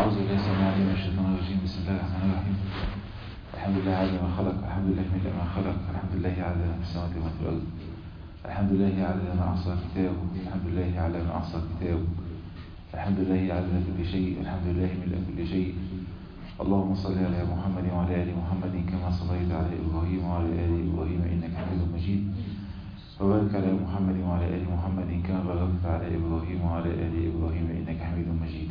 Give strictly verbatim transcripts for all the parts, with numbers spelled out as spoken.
أعوذ بالله السميع العليم من الشيطان الرجيم. بسم الله الرحمن الرحيم. الحمد لله على ما خلق، الحمد لله من ما خلق، الحمد لله على ما في السماوات وما في الأرض، الحمد لله على ما أحصى كتابه، الحمد لله على ما أحصى كتابه، الحمد لله على كل شيء، الحمد لله من كل شيء. اللهم صل على محمد وعلى آل محمد كما صليت على إبراهيم وعلى آل إبراهيم إنك حميد مجيد، وبارك على محمد وعلى آل محمد كما باركت على إبراهيم وعلى آل إبراهيم إنك حميد مجيد.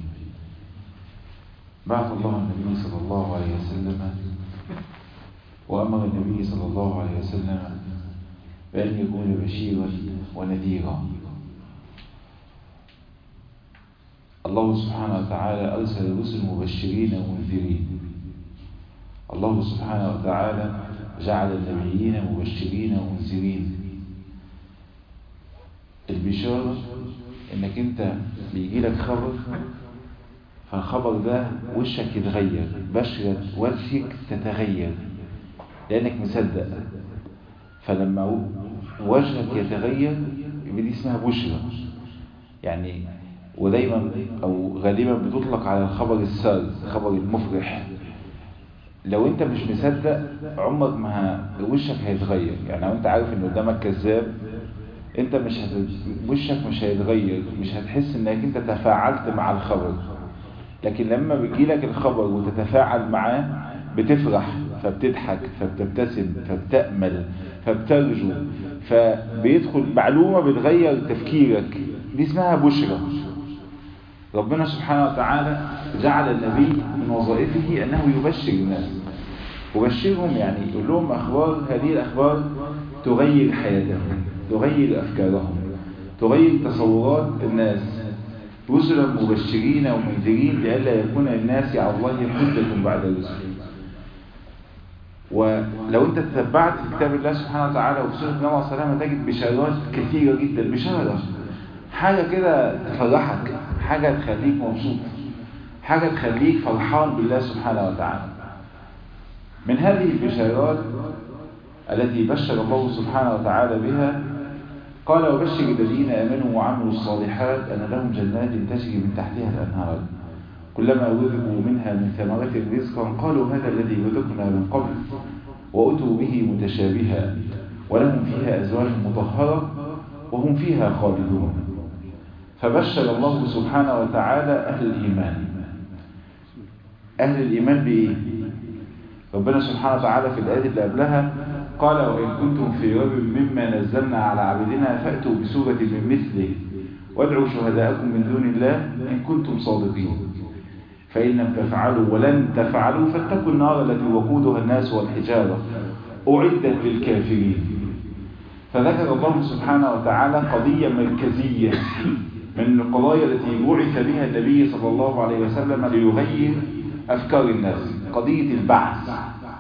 بعث الله النبي صلى الله عليه وسلم وأمر النبي صلى الله عليه وسلم بأن يكون بشيرا ونذيرا. الله سبحانه وتعالى أرسل الرسل مبشرين ومنذرين. الله سبحانه وتعالى جعل النبيين مبشرين ومنذرين. البشارة انك انت بيجي لك خبر، فالخبر ده وشك يتغير، بشرة وجهك تتغير لانك مصدق. فلما وجهك يتغير دي اسمها بشرة يعني. ودايما او غالبا بتطلق على الخبر السار، الخبر المفرح. لو انت مش مصدق عمرك ما وشك هيتغير. يعني لو انت عارف ان قدامك كذاب، انت مش هت... وشك مش هيتغير، مش هتحس انك انت تفاعلت مع الخبر. لكن لما بيجيلك الخبر وتتفاعل معاه بتفرح، فبتضحك، فبتبتسم، فبتأمل، فبترجو، فبيدخل معلومة بتغير تفكيرك. دي اسمها بشرة. ربنا سبحانه وتعالى جعل النبي من وظائفه انه يبشر الناس، وبشرهم يعني يقول لهم اخبار. هذه الاخبار تغير حياتهم، تغير افكارهم، تغير تصورات الناس. رسلا مبشرين ومنذرين لئلا يكون الناس على الله حجة بعد الرسل. ولو انت تتبعت في كتاب الله سبحانه وتعالى وفي سورة النبي صلى الله عليه وسلم تجد بشارات كثيرة جدا. بشارة حاجة كده تفرحك، حاجة تخليك مبسوط، حاجة تخليك فرحان بالله سبحانه وتعالى. من هذه البشارات التي بشر الله سبحانه وتعالى بها قال: وبشر الذين آمنوا وعملوا الصالحات أن لهم جنات تجري من تحتها الأنهار كلما رزقوا منها من ثمرة رزقا قالوا هذا الذي رزقنا من قبل وأتوا به متشابها ولهم فيها أزواج مطهرة وهم فيها خالدون. فبشر الله سبحانه وتعالى أهل الإيمان. أهل الإيمان بإيه؟ ربنا سبحانه وتعالى في الآية اللي قبلها قال: وإن كنتم في ريب مما نزلنا على عبدنا فأتوا بسورة من مثله وادعوا شهداءكم من دون الله إن كنتم صادقين فإن لم تفعلوا ولن تفعلوا فاتقوا النار التي وقودها الناس والحجارة أعدت للكافرين. فذكر الله سبحانه وتعالى قضية مركزية من القضايا التي بعث بها النبي صلى الله عليه وسلم ليغير أفكار الناس. قضية البعث،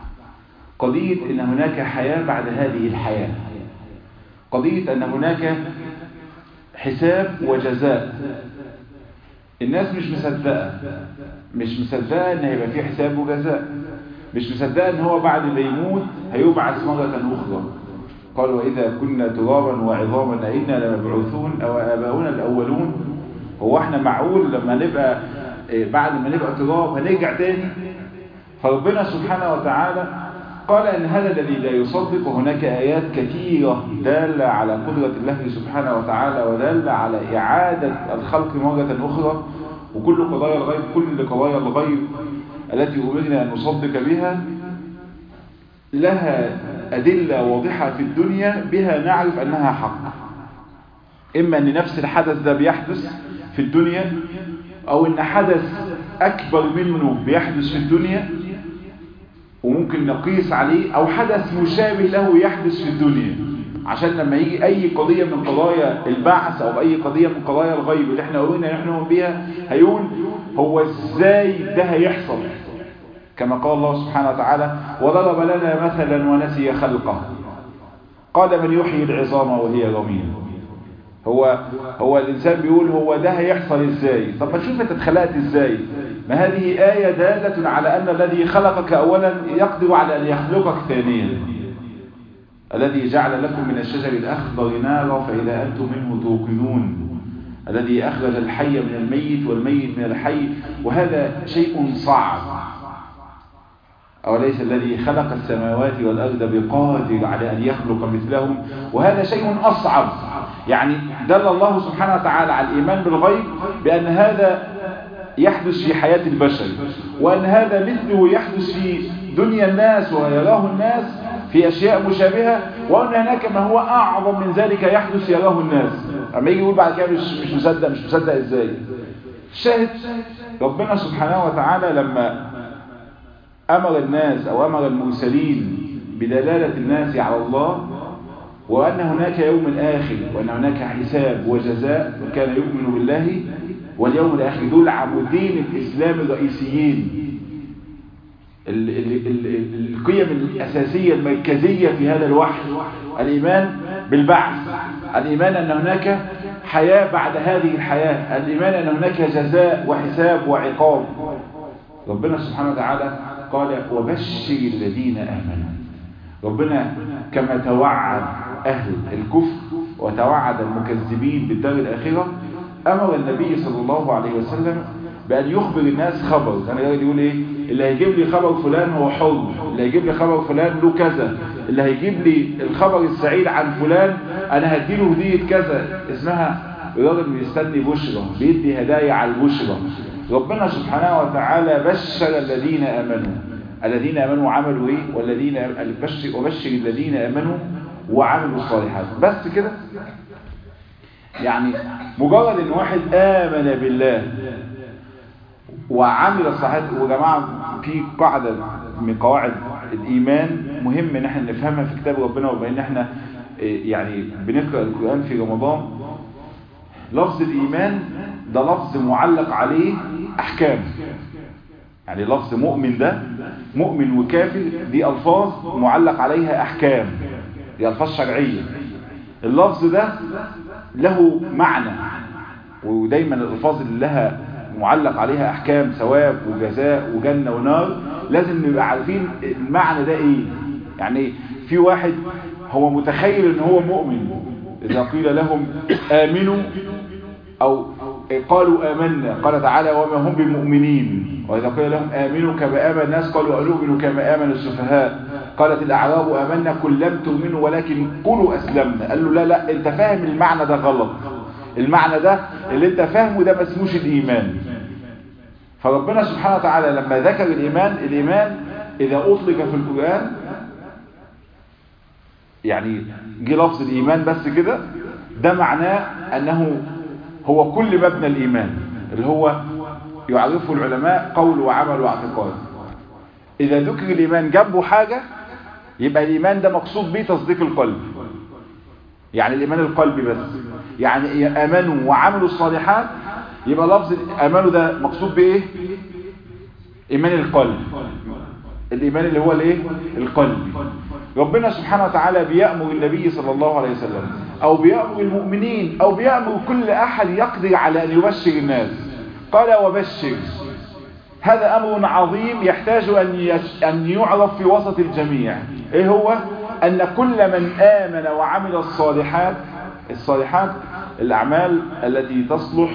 قضية أن هناك حياة بعد هذه الحياة، قضية أن هناك حساب وجزاء. الناس مش مصدقة، مش مصدقة أن هيبقى في حساب وجزاء، مش مصدقة أن هو بعد ما يموت هيبعث مرة أخرى. قال: وإذا كنا ترابا وعظاما أئنا لمبعوثون أو آباؤنا الأولون. هو احنا معقول لما نبقى بعد ما نبقى تراب هنرجع تاني؟ فربنا سبحانه وتعالى قال ان هذا الذي لا يصدق. وهناك آيات كثيرة دالة على قدرة الله سبحانه وتعالى ودالة على إعادة الخلق مرة أخرى. وكل قضايا الغيب، كل قضايا الغيب التي أمرنا أن نصدق بها لها أدلة واضحة في الدنيا بها نعرف أنها حق. إما أن نفس الحدث ده بيحدث في الدنيا، أو أن حدث أكبر منه بيحدث في الدنيا وممكن نقيس عليه، أو حدث مشابه له يحدث في الدنيا، عشان لما يجي أي قضية من قضايا البعث أو أي قضية من قضايا الغيب اللي احنا قلنا نحن بيها هيقول هو إزاي ده هيحصل. كما قال الله سبحانه وتعالى: وضرب لنا مثلا ونسي خلقه قال من يحيي العظام وهي رميم. هو هو الإنسان بيقول هو ده هيحصل إزاي؟ طب ما تشوف أنت اتخلقت إزاي؟ ما هذه آية دالة على أن الذي خلقك أولا يقدر على أن يخلقك ثانيا. الذي جعل لكم من الشجر الأخضر نارا فإذا أنتم منه توقدون الذي أخرج الحي من الميت والميت من الحي، وهذا شيء صعب. أوليس الذي خلق السماوات والأرض بقادر على أن يخلق مثلهم، وهذا شيء أصعب. يعني دل الله سبحانه وتعالى على الإيمان بالغيب بأن هذا يحدث في حياة البشر، وأن هذا مثله يحدث في دنيا الناس ويراه الناس في أشياء مشابهة، وأن هناك ما هو أعظم من ذلك يحدث يراه الناس. أما يجي يقول بعد كده مش مش مصدق مش مصدق إزاي؟ شاهد ربنا سبحانه وتعالى لما أمر الناس أو أمر المرسلين بدلالة الناس على الله، وأن هناك يوم آخر وأن هناك حساب وجزاء، وكان يؤمن بالله واليوم الآخر. دول عمودين الإسلام الرئيسيين، ال ال ال القيم الأساسية المركزية في هذا الوحي: الإيمان بالبعث، الإيمان أن هناك حياة بعد هذه الحياة، الإيمان أن هناك جزاء وحساب وعقاب. ربنا سبحانه وتعالى قال: وبشر الذين آمنوا. ربنا كما توعد أهل الكفر وتوعد المكذبين بالدار الآخرة، أمر النبي صلى الله عليه وسلم بأن يخبر الناس خبر. أنا يعني يقول إيه؟ اللي هيجيب لي خبر فلان هو حر، اللي هيجيب لي خبر فلان له كذا، اللي هيجيب لي الخبر السعيد عن فلان أنا هديله هدية كذا. اسمها الراجل بيستني بشرى، بيدي هدايا على البشرى. ربنا سبحانه وتعالى بشر الذين آمنوا. الذين آمنوا وعملوا إيه؟ والذين بشر وبشر الذين آمنوا وعملوا الصالحات. بس كده؟ يعني مجرد ان واحد آمن بالله وعمل الصالحات. وجماعة في قاعدة من قواعد الإيمان مهم ان احنا نفهمها في كتاب ربنا، وبما ان احنا يعني بنقرأ القرآن في رمضان. لفظ الإيمان ده لفظ معلق عليه أحكام. يعني لفظ مؤمن ده مؤمن وكافر دي ألفاظ معلق عليها أحكام، دي ألفاظ شرعية. اللفظ ده له معنى، ودايما الألفاظ اللي لها معلق عليها أحكام ثواب وجزاء وجنة ونار لازم نبقى عارفين المعنى ده إيه. يعني في واحد هو متخيل إن هو مؤمن، إذا قيل لهم آمنوا أو قالوا آمنا، قال تعالى: وما هم بمؤمنين. وإذا قيل لهم آمنوا كما آمن الناس قالوا أنؤمن كما آمن السفهاء. قالت الأعراب آمنا قل لم تؤمنوا ولكن قولوا أسلمنا. قال له: لا لا، أنت فاهم المعنى ده غلط، المعنى ده اللي أنت فاهمه ده ما اسموش الإيمان. فربنا سبحانه وتعالى لما ذكر الإيمان، الإيمان إذا أطلق في القرآن يعني جه لفظ الإيمان بس كده، ده معناه أنه هو كل مبنى الإيمان اللي هو يعرفه العلماء قول وعمل واعتقاد. إذا ذكر الإيمان جنبه حاجة يبقى الإيمان ده مقصود به تصديق القلب، يعني الإيمان القلبي بس. يعني آمنوا وعملوا الصالحات يبقى لفظ آمنوا ده مقصود بإيه؟ إيمان القلب، الإيمان اللي هو الإيه؟ القلبي. ربنا سبحانه وتعالى بيأمر النبي صلى الله عليه وسلم أو بيأمر المؤمنين أو بيأمر كل أحد يقدر على أن يبشر الناس. قال: وبشر. هذا أمر عظيم يحتاج أن أن يعرف في وسط الجميع. إيه هو؟ أن كل من آمن وعمل الصالحات، الصالحات الأعمال التي تصلح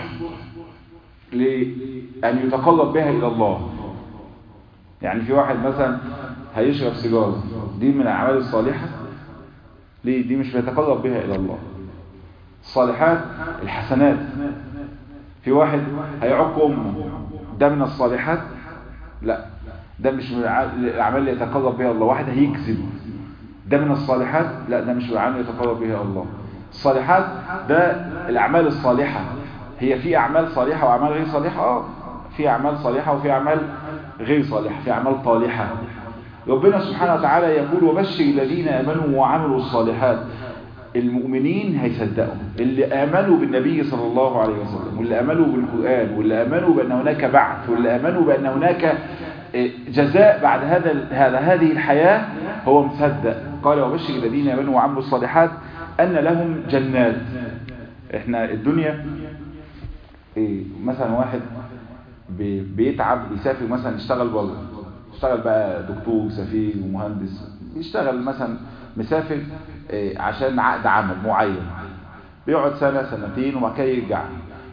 لأن يتقرب بها إلى الله. يعني في واحد مثلا هيشرب سيجارة، دي من الأعمال الصالحة. ليه؟ دي مش بيتقرب بها إلى الله. الصالحات الحسنات. في واحد هيعق أمه، ده من الصالحات؟ لا، ده مش من الأعمال اللي يتقرب بها الله. واحد هيكذب، ده من الصالحات؟ لا، ده مش من الأعمال اللي يتقرب بها الله. الصالحات ده الأعمال الصالحة. هي في أعمال صالحة وأعمال غير صالحة. آه في أعمال صالحة وفي أعمال غير صالحة، في أعمال طالحة. ربنا سبحانه وتعالى يقول: وبشر الذين آمنوا وعملوا الصالحات. المؤمنين هيصدقوا اللي آمنوا بالنبي صلى الله عليه وسلم، واللي آمنوا بالقرآن، واللي آمنوا بأن هناك بعث، واللي آمنوا بأن هناك جزاء بعد هذا هذا هذه الحياة، هو مصدق. قال: وبشر الذين آمنوا وعملوا الصالحات أن لهم جنات. احنا الدنيا إيه؟ مثلا واحد بيتعب يسافر مثلا يشتغل بره، يشتغل بقى دكتور سفير ومهندس، يشتغل مثلا مسافر عشان عقد عمل معين، بيقعد سنة سنتين وبعد كده يرجع.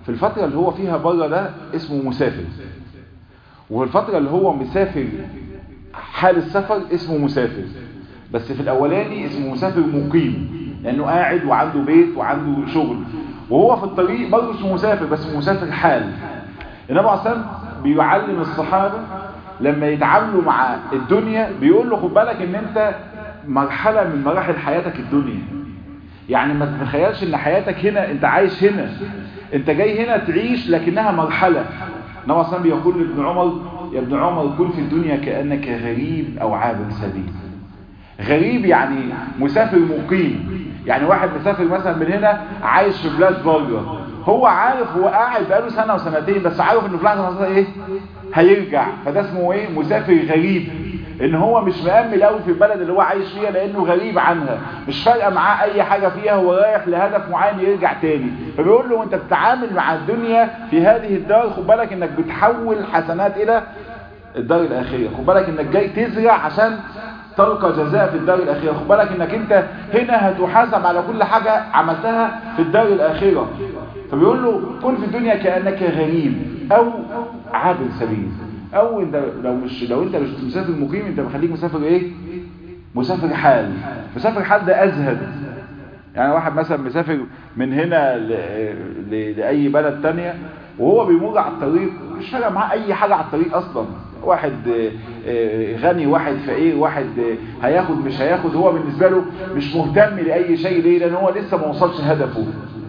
في الفترة اللي هو فيها بره ده اسمه مسافر، وفي الفترة اللي هو مسافر حال السفر اسمه مسافر، بس في الاولاني اسمه مسافر مقيم لانه قاعد وعنده بيت وعنده شغل، وهو في الطريق برضه اسمه مسافر بس مسافر حال. النبي عليه الصلاة والسلام بيعلم الصحابة لما يتعاملوا مع الدنيا بيقول له خد بالك ان انت مرحلة من مراحل حياتك الدنيا، يعني ما تتخيلش ان حياتك هنا انت عايش هنا، انت جاي هنا تعيش لكنها مرحلة. النبي عليه الصلاة والسلام بيقول لابن عمر يا ابن عمر كن في الدنيا كأنك غريب او عابر سبيل. غريب يعني مسافر مقيم، يعني واحد مسافر مثلا من هنا عايش في بلاد بره، هو عارف هو قاعد بقاله سنة وسنتين بس عارف انه في لحظة ايه هيرجع، فده اسمه ايه مسافر غريب، ان هو مش مأمل قوي في البلد اللي هو عايش فيها لانه غريب عنها، مش فارقه معاه اي حاجة فيها، هو رايح لهدف معين يرجع تاني. فبيقول له وانت بتتعامل مع الدنيا في هذه الدار خد بالك انك بتحول حسنات الى الدار الاخرة، خد بالك انك جاي تزرع عشان تلقى جزاء في الدار الأخيرة، خد بالك انك انت هنا هتحاسب على كل حاجة عملتها في الدار الأخيرة. فبيقول له كن في الدنيا كأنك غريب او عابر سبيل، او انت لو مش لو انت مش مسافر مقيم انت بخليك مسافر ايه مسافر حال. مسافر حال ده ازهد، يعني واحد مثلا مسافر من هنا ل... ل... لأي بلد تانية وهو بيمر على الطريق مش فارق معاه اي حاجة على الطريق اصلا، واحد غني واحد فقير واحد هياخد مش هياخد، هو بالنسبة له مش مهتم لأي شيء، ليه؟ لأن هو لسه ما وصلش هدفه.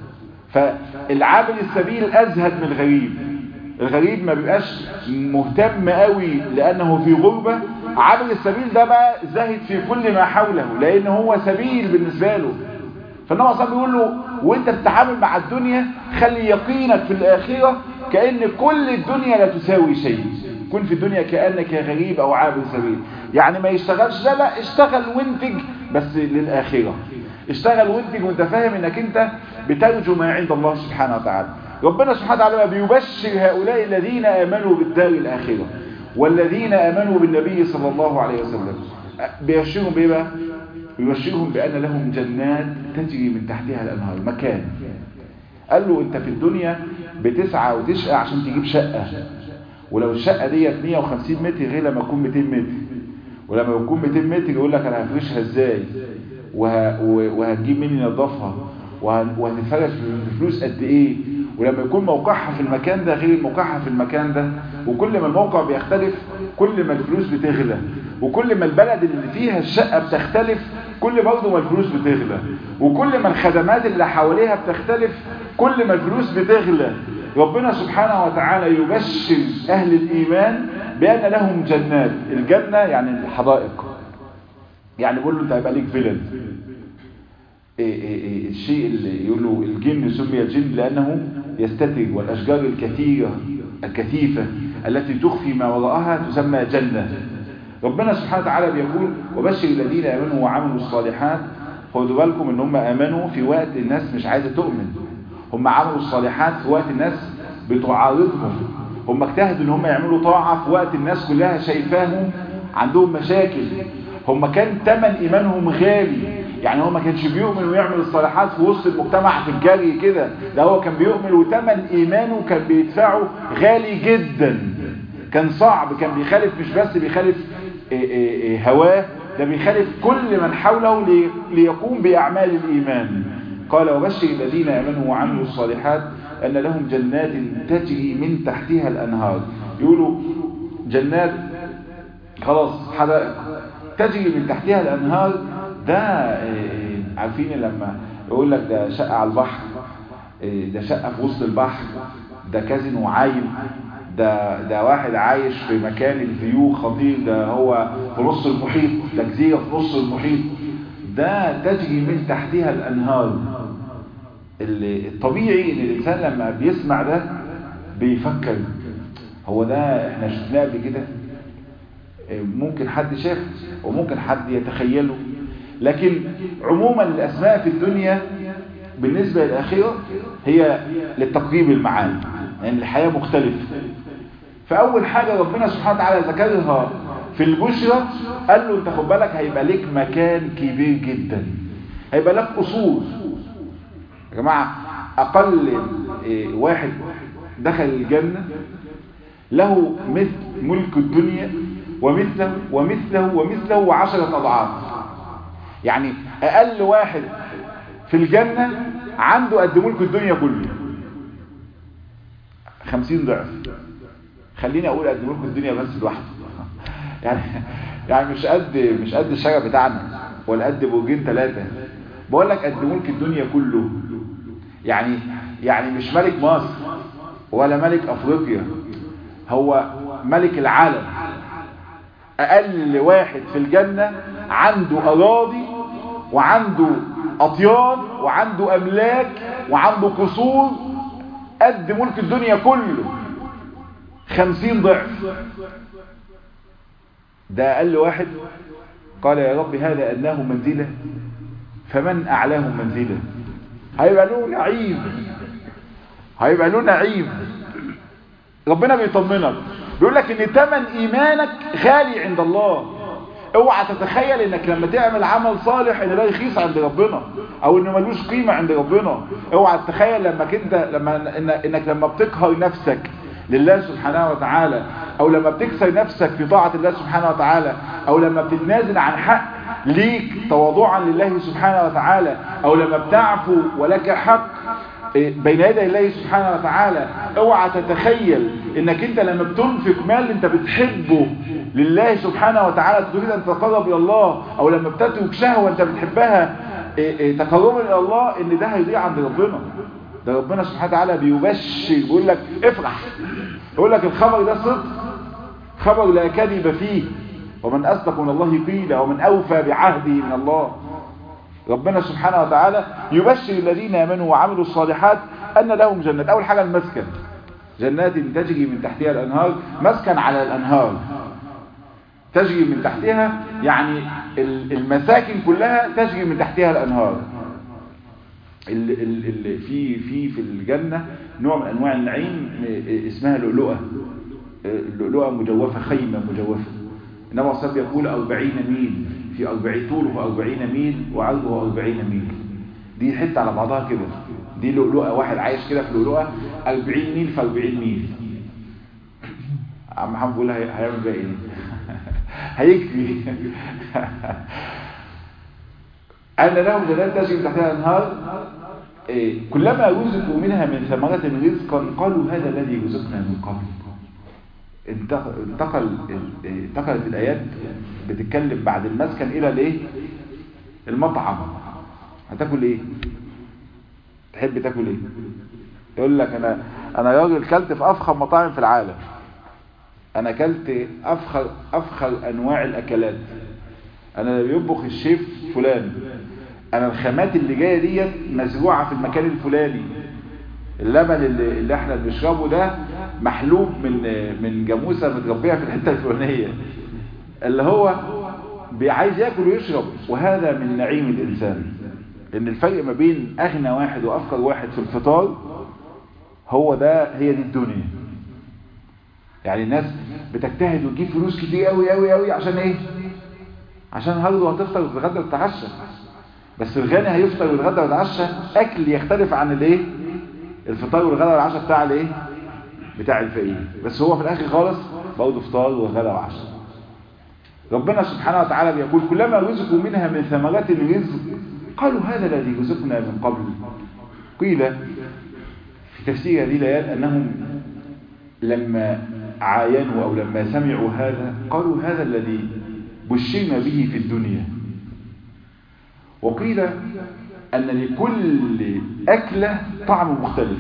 فالعابر السبيل أزهد من الغريب، الغريب ما بيبقاش مهتم قوي لأنه في غربة، عابر السبيل ده بقى زاهد في كل ما حوله لأن هو سبيل بالنسبة له. فالنبي صلى الله عليه وسلم بيقول له وانت بتتعامل مع الدنيا خلي يقينك في الآخرة كأن كل الدنيا لا تساوي شيء، كن في الدنيا كأنك غريب أو عابر سبيل، يعني ما يشتغلش، لا لا اشتغل وانتج بس للآخرة، اشتغل وانتج وانت فاهم انك انت بترجو ما عند الله سبحانه وتعالى. ربنا سبحانه وتعالى بيبشر هؤلاء الذين آمنوا بالدار الآخرة والذين آمنوا بالنبي صلى الله عليه وسلم، بيبشرهم بإيه بقى؟ بيبشرهم بأن لهم جنات تجري من تحتها الأنهار، مكان. قال له انت في الدنيا بتسعى وتشقى عشان تجيب شقة، ولو الشقة ديت مية وخمسين متر غير لما يكون ميتين متر، ولما يكون ميتين متر يقول لك انا هفرشها ازاي وه... وهتجيب مين ينظفها وهتتفرش بفلوس قد ايه، ولما يكون موقعها في المكان ده غير موقعها في المكان ده، وكل ما الموقع بيختلف كل ما الفلوس بتغلى، وكل ما البلد اللي فيها الشقة بتختلف كل برضه ما الفلوس بتغلى، وكل ما الخدمات اللي حواليها بتختلف كل ما الفلوس بتغلى. ربنا سبحانه وتعالى يبشر أهل الإيمان بأن لهم جنات، الجنة يعني الحدائق، يعني بيقول له انت هيبقى ليك فيلل. إيه إيه إيه الشيء اللي يقولوا الجن سمي الجن لأنه يستتر، والأشجار الكثيرة الكثيفة التي تخفي ما وراءها تسمى جنة. ربنا سبحانه وتعالى بيقول وبشر الذين آمنوا وعملوا الصالحات، خدوا بالكم ان هم آمنوا في وقت الناس مش عايزة تؤمن، هم عملوا الصالحات في وقت الناس بتعارضهم، هم اجتهدوا ان هم يعملوا طاعة في وقت الناس كلها شايفاهم عندهم مشاكل، هم كان تمن ايمانهم غالي، يعني هو ما كانش بيؤمن ويعمل الصالحات في وسط المجتمع في الجري كده، ده هو كان بيؤمن وتمن ايمانه كان بيدفعه غالي جدا، كان صعب، كان بيخالف مش بس بيخالف هواه، ده بيخالف كل من حوله ليقوم بأعمال الإيمان. قال وبشر الذين آمنوا وعملوا الصالحات أن لهم جنات تجري من تحتها الأنهار. يقولوا جنات خلاص حدائق تجري من تحتها الأنهار، ده عارفين لما يقول لك ده شقة على البحر، ده شقة في وسط البحر، ده كازينو عايم، ده ده واحد عايش في مكان الفيو خطير، ده هو في نص المحيط، ده جزيرة في نص المحيط، ده تجري من تحتها الأنهار. الطبيعي ان الانسان لما بيسمع ده بيفكر هو ده احنا شفناه قبل كده، ممكن حد شافه وممكن حد يتخيله، لكن عموما الاسماء في الدنيا بالنسبة للآخرة هي للتقريب المعاني، يعني الحياة مختلفة. فأول حاجة ربنا سبحانه وتعالى ذكرها في البشرى قال له انت خد بالك هيبقى لك مكان كبير جدا، هيبقى لك قصور. يا جماعة أقل واحد دخل الجنة له مثل ملك الدنيا ومثله ومثله ومثله وعشرة أضعاف. يعني أقل واحد في الجنة عنده قد ملك الدنيا كله، خمسين ضعف. خليني أقول قد ملك الدنيا بس لوحده. يعني يعني مش قد مش قد الشجر بتاعنا ولا قد برجين ثلاثة، بقول لك قد ملك الدنيا كله. يعني يعني مش ملك مصر ولا ملك أفريقيا، هو ملك العالم. أقل واحد في الجنة عنده أراضي وعنده أطيان وعنده أملاك وعنده قصور قد ملك الدنيا كله، خمسين ضعف. ده أقل واحد. قال يا رب هذا أدناه منزلة فمن أعلاه منزلة. هيبقى له نعيم، هيبقى له نعيم. ربنا بيطمنك، بيقول لك ان ثمن ايمانك غالي عند الله. اوعى تتخيل انك لما تعمل عمل صالح ان ده رخيص عند ربنا او انه ملوش قيمه عند ربنا. اوعى تتخيل لما انت لما انك لما بتقهر نفسك لله سبحانه وتعالى، او لما بتكسر نفسك في طاعه الله سبحانه وتعالى، او لما بتتنازل عن حق ليك تواضعا لله سبحانه وتعالى، او لما بتعفو ولك حق بين يدي الله سبحانه وتعالى. اوعى تتخيل انك انت لما بتنفق مال انت بتحبه لله سبحانه وتعالى تريد ان تتقرب الى الله، او لما بتترك شهوه انت بتحبها تقربا الى الله، ان ده هيضيع عند ربنا. ده ربنا سبحانه وتعالى بيبشر، بيقول لك افرح، يقول لك الخبر ده صدق، خبر لا كذب فيه، ومن اصدق من الله قيلا ومن اوفى بعهده من الله. ربنا سبحانه وتعالى يبشر الذين آمنوا وعملوا الصالحات أن لهم جنات. أول حاجة المسكن، جنات تجري من تحتها الأنهار، مسكن على الأنهار تجري من تحتها، يعني المساكن كلها تجري من تحتها الأنهار. ال ال ال في في في الجنة نوع من أنواع النعيم اسمها لؤلؤة. اللؤلؤة مجوفة، خيمة مجوفة. النبي صلى الله عليه وسلم يقول أربعين ميل، في أربعين طوله أربعين ميل وعرضه أربعين ميل. دي حتة على بعضها كده، دي لؤلؤة. واحد عايش كده في لؤلؤة أربعين ميل في أربعين ميل. عم محمد بيقول هيعمل بقى ايه؟ هيكفي. أن لهم جنات تجري من تحتها الأنهار كلما رزقوا منها من ثمرات رزقا قالوا هذا الذي رزقنا من قبل. انتقل انتقلت الآيات بتتكلم بعد المسكن إلى الايه؟ المطعم. هتاكل ايه؟ تحب تاكل ايه؟ يقول لك انا انا راجل كلت في افخر مطاعم في العالم، انا كلت افخر افخر انواع الاكلات، انا بيطبخ الشيف فلان، انا الخامات اللي جايه ديت مزروعه في المكان الفلاني، اللبن اللي, اللي احنا بنشربه ده محلوب من من جاموسه متربيه في الحته الفلانيه، اللي هو عايز ياكل ويشرب. وهذا من نعيم الانسان، ان الفرق ما بين اغنى واحد وافقر واحد في الفطار هو ده، هي دي الدنيا. يعني الناس بتجتهد وتجيب فلوس كتير قوي قوي قوي عشان ايه؟ عشان النهارده هتفطر وتتغدى وتتعشى. بس الغني هيفطر ويتغدى ويتعشى اكل يختلف عن الايه؟ الفطار والغداء والعشاء بتاع الايه؟ بتاع الفقير. بس هو في الاخر خالص برضه فطار وغداء وعشاء. ربنا سبحانه وتعالى بيقول كلما رزقوا منها من ثمرات الرزق قالوا هذا الذي رزقنا من قبل. قيل في تفسير هذه الآيات أنهم لما عاينوا أو لما سمعوا هذا قالوا هذا الذي بشرنا به في الدنيا. وقيل أن لكل أكلة طعم مختلف.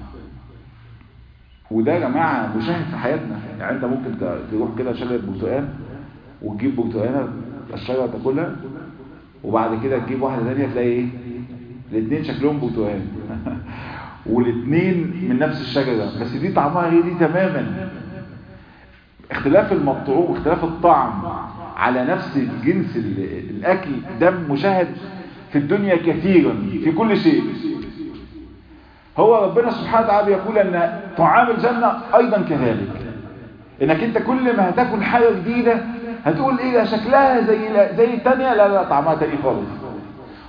وده يا جماعة مشاهد في حياتنا. يعني أنت ممكن تروح كده شجرة برتقال وتجيب برتقانة الشجرة تاكلها، وبعد كده تجيب واحدة ثانية تلاقي ايه؟ الاثنين شكلهم برتقال والاثنين من نفس الشجرة، بس دي طعمها غير دي تماما. اختلاف المطعوم واختلاف الطعم على نفس الجنس الأكل ده مشاهد في الدنيا كثيرا في كل شيء. هو ربنا سبحانه وتعالى يقول أن طعام الجنة أيضا كذلك، إنك أنت كل ما هتاكل حاجة جديدة هتقول إيه ده شكلها زي زي التانية، لا لا طعمها تاني خالص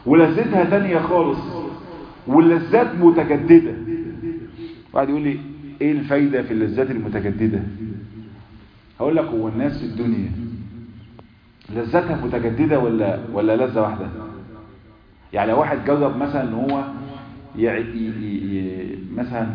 ولذتها تانية خالص واللذات متجددة. واحد يقول لي ايه الفايدة في اللذات المتجددة؟ هقول لك، هو الناس في الدنيا لذتها متجددة ولا ولا لذة واحدة؟ يعني لو واحد جرب مثلا ان هو ي... ي... ي... مثلا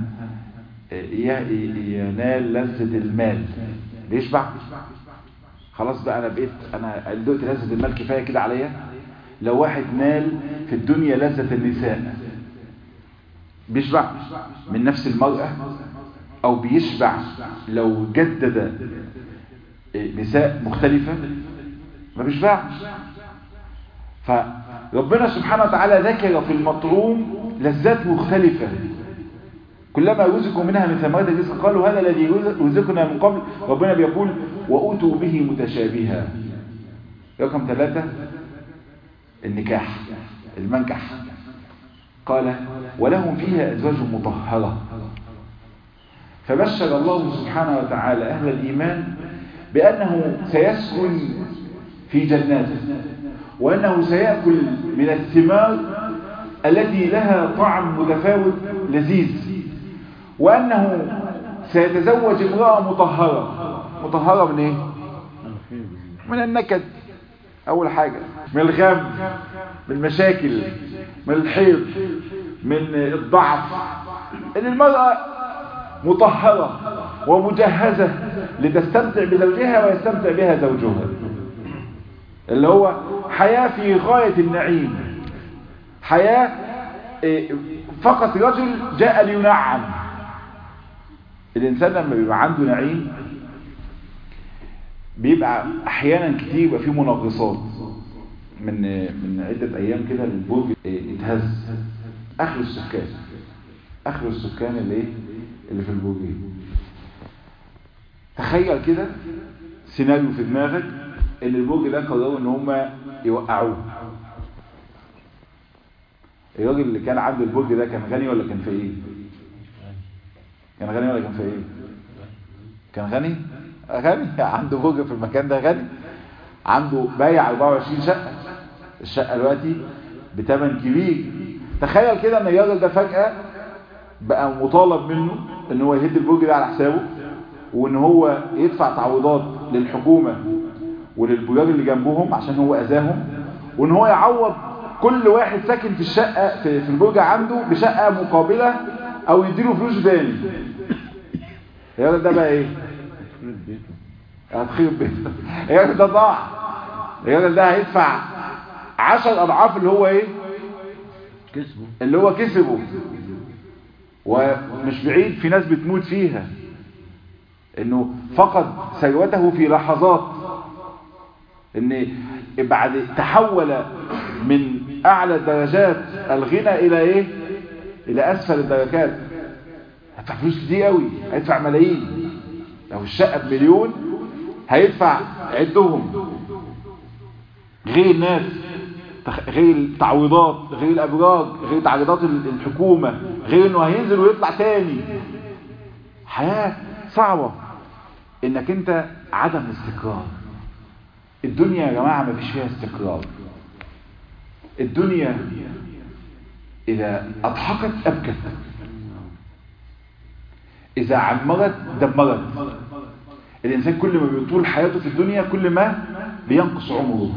ينال لذة المال، بيشبع؟ خلاص بقى انا بقيت انا دلوقتي لذة المال كفاية كده عليا. لو واحد نال في الدنيا لذة النساء، بيشبع من نفس المرأة؟ او بيشبع لو جدد نساء مختلفة؟ ما بيشبعش. فربنا سبحانه وتعالى ذكر في المطعوم لذات مختلفة، كلما رزقوا منها من ثمرات الرزق قالوا هذا الذي رزقنا من قبل. ربنا بيقول وأوتوا به متشابها. رقم ثلاثة النكاح، المنكح. قال ولهم فيها أزواج مطهرة. فبشر الله سبحانه وتعالى أهل الإيمان بأنه سيسكن في جناته، وأنه سيأكل من الثمار التي لها طعم متفاوت لذيذ، وأنه سيتزوج امرأة مطهرة. مطهرة من إيه؟ من النكد أول حاجة، من الغم، من المشاكل، من الحيض، من الضعف. إن المرأة مطهرة ومجهزة لتستمتع بزوجها ويستمتع بها زوجها، اللي هو حياة في غاية النعيم، حياة فقط رجل جاء لينعم. الإنسان لما بيبقى عنده نعيم بيبقى أحيانا كتير يبقى فيه منغصات. من من عدة أيام كده البرج اتهز، آخر السكان آخر السكان اللي اللي في البرج. تخيل كده سيناريو في دماغك ان البرج ده قرروا ان هم يوقعوه. الراجل اللي كان عنده البرج ده كان غني ولا كان فقير؟ كان غني ولا كان فقير؟ كان غني. غني، عنده برج في المكان ده، غني، عنده بايع أربعة وعشرين شقة. الشقة دلوقتي بثمن كبير. تخيل كده ان الراجل ده فجأة بقى مطالب منه ان هو يهد البرج ده على حسابه، وان هو يدفع تعويضات للحكومة وللبلاد اللي جنبهم عشان هو اذاهم، وان هو يعوض كل واحد ساكن في الشقة في, في البرج عنده بشقة مقابلة او يديله فلوس تاني. الراجل ده بقى ايه؟ هتخيب بيته. الراجل ده ضاع. الراجل ده هيدفع عشر اضعاف اللي هو ايه؟ كسبه، اللي هو كسبه. ومش بعيد في ناس بتموت فيها انه فقد ثروته في لحظات، ان بعد تحول من اعلى درجات الغنى الى ايه؟ الى اسفل الدرجات. هيدفع فلوس كتير قوي، هيدفع ملايين. لو الشقه بمليون هيدفع عدهم، غير الناس، غير التعويضات، غير الابراج، غير تعويضات الحكومه، غير انه هينزل ويطلع تاني. حياه صعبه، انك انت عدم استقرار. الدنيا يا جماعه ما فيش فيها استقرار. الدنيا اذا اضحكت ابكت، اذا عمرت دمرت. الانسان كل ما بيطول حياته في الدنيا كل ما بينقص عمره.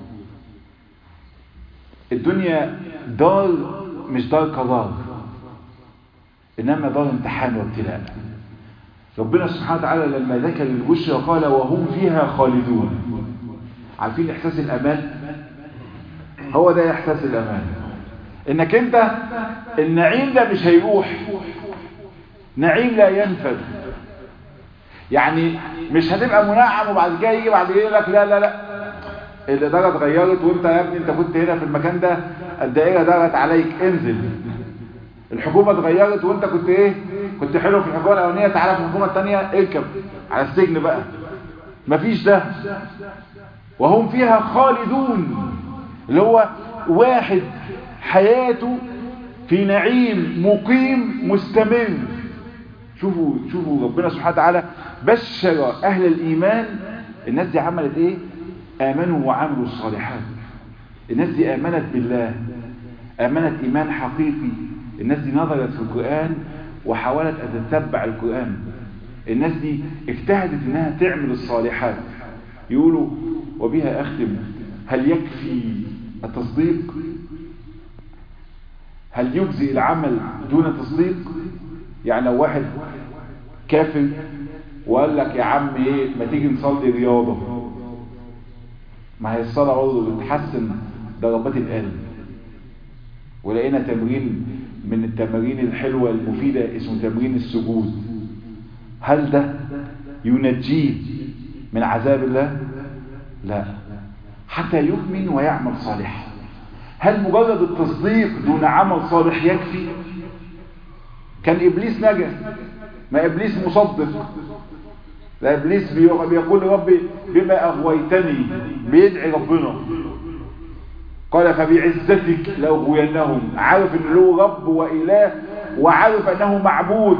الدنيا دار مش دار قرار، انما دار امتحان وابتلاء. ربنا سبحانه وتعالى لما ذكر البشرى قال وهم فيها خالدون. عارفين احساس الامان؟ هو ده احساس الامان، انك انت النعيم ده مش هيروح، نعيم لا ينفد. يعني مش هتبقى منعم وبعد كده يجي بعد كده يقول لك لا لا لا الاداره اتغيرت وانت يا ابني انت كنت هنا في المكان ده الدائره دارت عليك انزل. الحكومه اتغيرت وانت كنت ايه؟ كنت حلو في الحكومه الاولانيه، تعالى في الحكومه الثانيه اركب على السجن بقى. مفيش ده. وهم فيها خالدون، اللي هو واحد حياته في نعيم مقيم مستمر. شوفوا شوفوا ربنا سبحانه وتعالى بشر اهل الايمان. الناس دي عملت ايه؟ امنوا وعملوا الصالحات. الناس دي امنت بالله، امنت ايمان حقيقي. الناس دي نظرت في القرآن وحاولت أن تتبع القرآن. الناس دي اجتهدت انها تعمل الصالحات. يقولوا وبها أختم: هل يكفي التصديق؟ هل يجزي العمل دون تصديق؟ يعني لو واحد كافر وقال لك يا عم ايه ما تيجي نصلي رياضة، ما هي الصلاة برضه بتحسن ضربات القلب. ولقينا تمرين من التمارين الحلوة المفيدة اسمه تمرين السجود، هل ده ينجيه من عذاب الله؟ لا، حتى يؤمن ويعمل صالحا. هل مجرد التصديق دون عمل صالح يكفي؟ كان إبليس نجا، ما إبليس مصدق، لا إبليس بيقول ربي بما أغويتني، بيدعي ربنا، قال فبعزتك لأغوينهم. عارف أنه له رب وإله وعارف أنه معبود.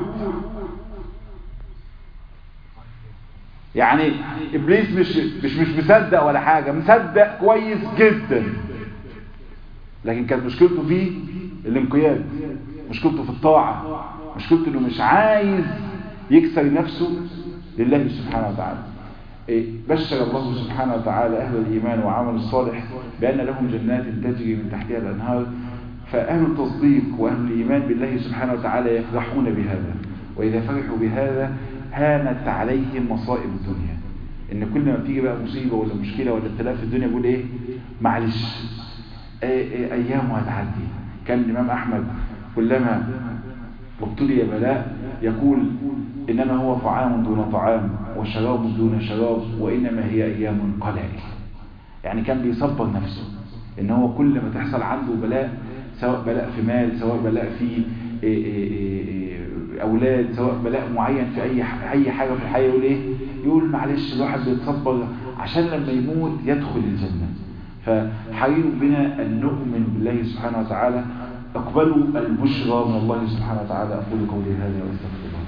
يعني إبليس مش مش مش مصدق ولا حاجة، مصدق كويس جدا، لكن كانت مشكلته فيه الانقياد، مشكلته في الطاعة، مشكلته انه مش عايز يكسر نفسه لله سبحانه وتعالى. بشر الله سبحانه وتعالى أهل الإيمان وعمل الصالح بأن لهم جنات تجري من تحتها الأنهار. فأهل التصديق وأهل الإيمان بالله سبحانه وتعالى يفرحون بهذا، وإذا فرحوا بهذا هانت عليهم مصائب الدنيا. إن كل ما بتيجي بقى مصيبة ولا مشكلة ولا ابتلاء في الدنيا يقول إيه؟ معلش أيام هتعدي. كان الإمام أحمد كلما ابتلي بلاء يقول إنما هو طعام دون طعام وشراب دون شراب وإنما هي أيام قلائل. يعني كان بيصبر نفسه إن هو كل ما تحصل عنده بلاء، سواء بلاء في مال، سواء بلاء في أولاد، سواء بلاء معين في أي أي حاجة في الحياة، يقول إيه؟ يقول معلش الواحد بيتصبر عشان لما يموت يدخل الجنة. فحريص بنا أن نؤمن بالله سبحانه وتعالى. اقبلوا البشرى من الله سبحانه وتعالى. أقول قولي هذا وأستغفر الله.